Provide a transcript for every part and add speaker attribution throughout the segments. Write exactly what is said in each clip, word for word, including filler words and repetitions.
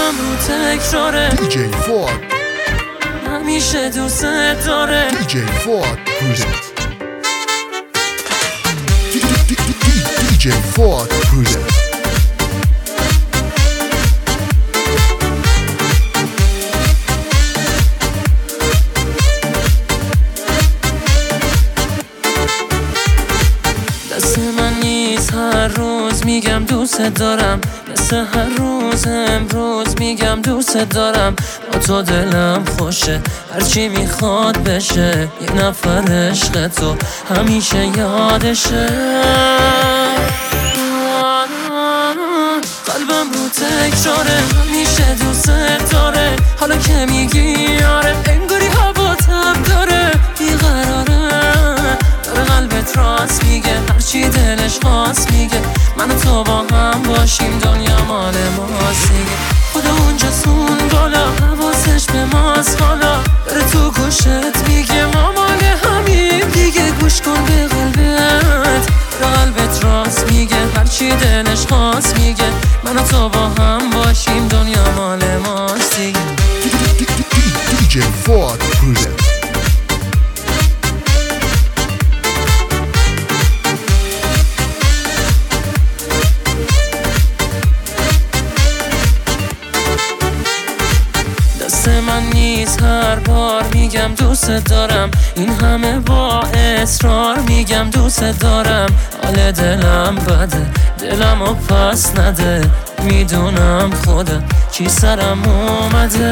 Speaker 1: قلبم رو تکراره
Speaker 2: دی جی فواد
Speaker 1: همیشه دوست داره
Speaker 2: دی جی فواد پرزنت دی جی فواد پرزنت
Speaker 1: دست من نیست هر روز میگم دوست دارم، مثل هر روز امروز میگم دوست دارم. با تو دلم خوشه هرچی میخواد بشه، یه نفر عشق تو همیشه یادشه. قلبم رو تکراره همیشه دوست داره، حالا که میگی آره انگاری هوا تب داره. بیقراره داره قلبت راست میگه، هرچی دلش خواست میگه. من و تو با هم باشیم دنیا مال ماست دیگه. خدا اونجاست اون بالا حواسش به ماست، حالا داره تو گوشت میگه ما مال همیم دیگه. گوش کن به قلبت، داره قلبت راست میگه، هرچی دلش خواست میگه. من و تو با هم باشیم دنیا مال ماست دیگه.
Speaker 2: دی جی فواد پرزنت
Speaker 1: دست من نیست هر بار میگم دوست دارم، این همه با اصرار میگم دوست دارم. حال دلم بده دلم و پس نده، میدونم خودم چی سرم اومده.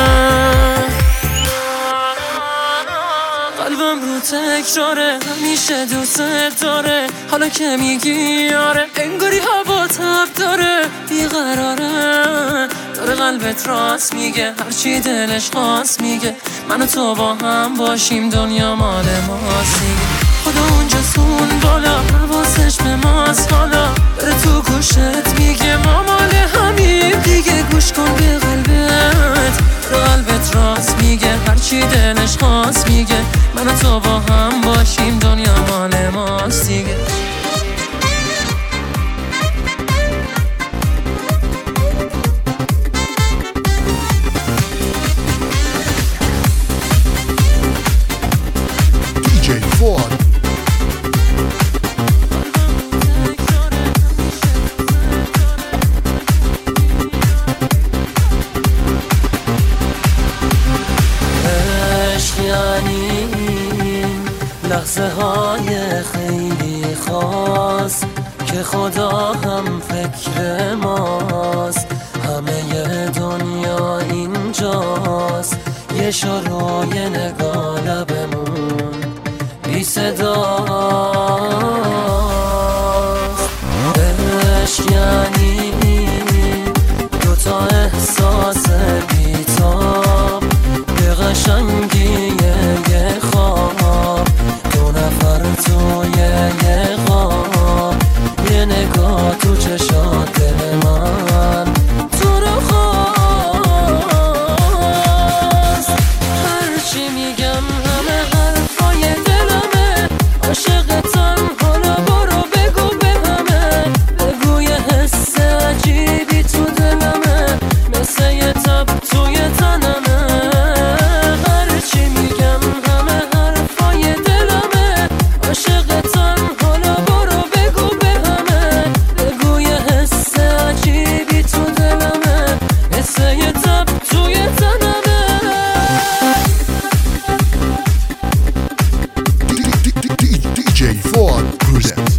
Speaker 1: قلبم رو تکراره همیشه دوست داره، حالا که میگی آره انگاری هوا تب داره. بیقراره داره قلبت راست میگه، هرچی دلش خواست میگه. من و تو با هم باشیم دنیا مال ماست دیگه. خدا اونجاست اون بالا حواسش به ماست، حالا داره تو گوشت میگه ما مال همیم دیگه. گوش کن به قلبت، داره قلبت راست میگه، هرچی دلش خواست میگه. من و تو با هم باشیم دنیا مال ماست دیگه.
Speaker 2: دی جی فواد
Speaker 1: یعنی لحظه های خیلی خاص که خدا هم فکر ماست. همه دنیا اینجاست، یه شروع یه نگاه لبمون بی صداست. عشق یعنی دوتا احساس بی‌تاب، به قشنگی یه خواب، دو نفر توی یه خواب، یه نگاه تو چشات دل من تو رو خواست. هرچی میگم همه حرفای دلمه، عاشقتم حالا برو بگو به همه. بگو یه حس عجیبی تو دلمه، مثل یه تب توی تنمه.
Speaker 2: دی جی فواد پرزنت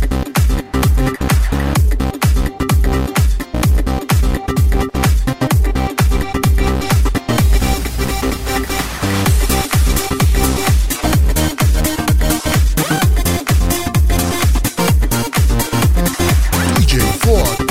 Speaker 2: دی جی فواد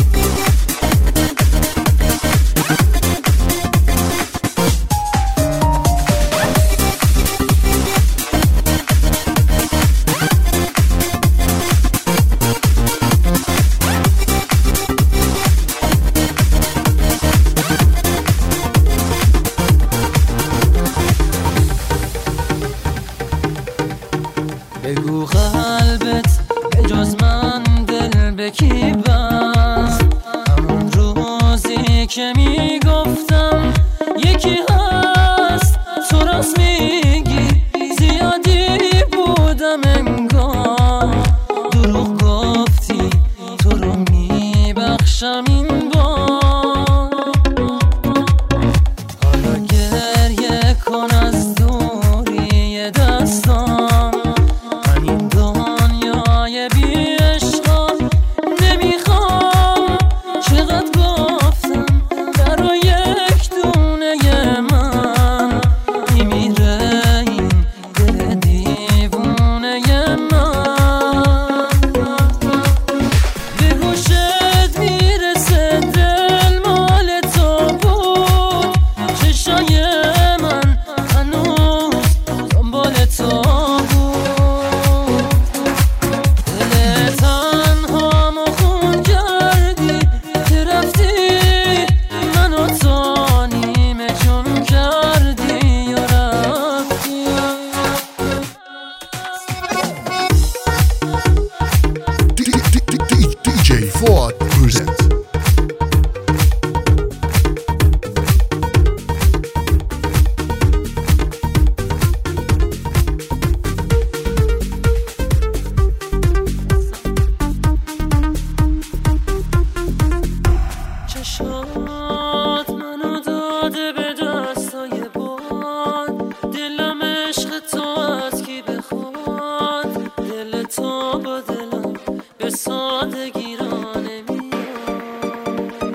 Speaker 1: بگو قلبت به جز من دل به کی بست، همون روزی که میگفتم یکی هست تو راست میگی زیادی بودم انگار دروغ گفتی تو رو میبخشم این بار حالا گریه کن از دوری دستام من این دنیای بی عشقا نمیخوام چقدر گفتم برای یک دونه من میمیره این دل دیوونه من به گوشت میرسه دل مال تو بود چشای من هنوز دنبال تو بود دل تنهامو خون کردی که رفتی منو تا نیمه جون کردی و رفتی
Speaker 2: D J Fuad presents.
Speaker 1: چشات منو داده به دستای باد دلم عشق تو از کی بخواد دل تو با دلم به سادگی را نمیاد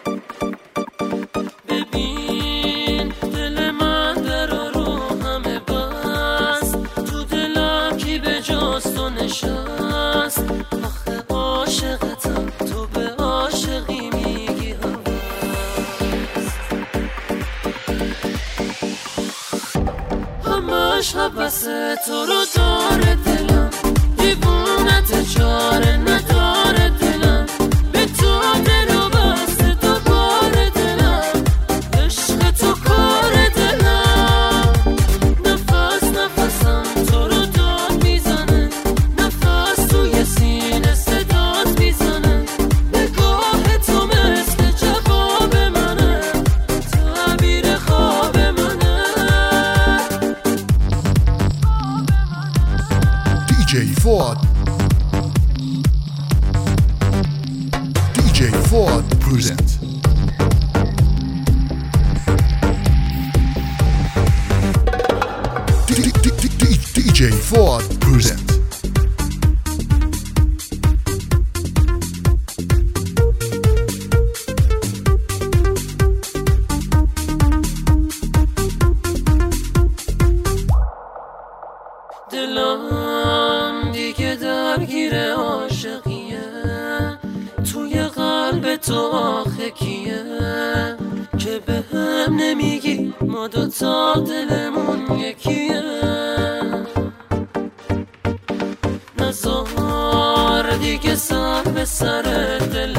Speaker 1: ببین دل من در رو همه بست تو دلم کی به جز تو نشست آخه عاشقتم تو به عاشقی میگی همش حبس تو رو داره دلم دیوونت چاره نداره دلم به تو دل و بسته تو بار دلم عشق تو کار دلم نفس نفسم تو رو داد میزنه نفس توی سینه صدات میزنه نگاه تو مثل جواب منه تعبیر خواب منه
Speaker 2: D J Fuad. D J Fuad presents. D J Fuad presents.
Speaker 1: دلم دیگه درگیر عاشقیه توی قلب تو آخه کیه که به هم نمیگی ما دوتا دلمون یکیه نزار دیگه سر به سر دل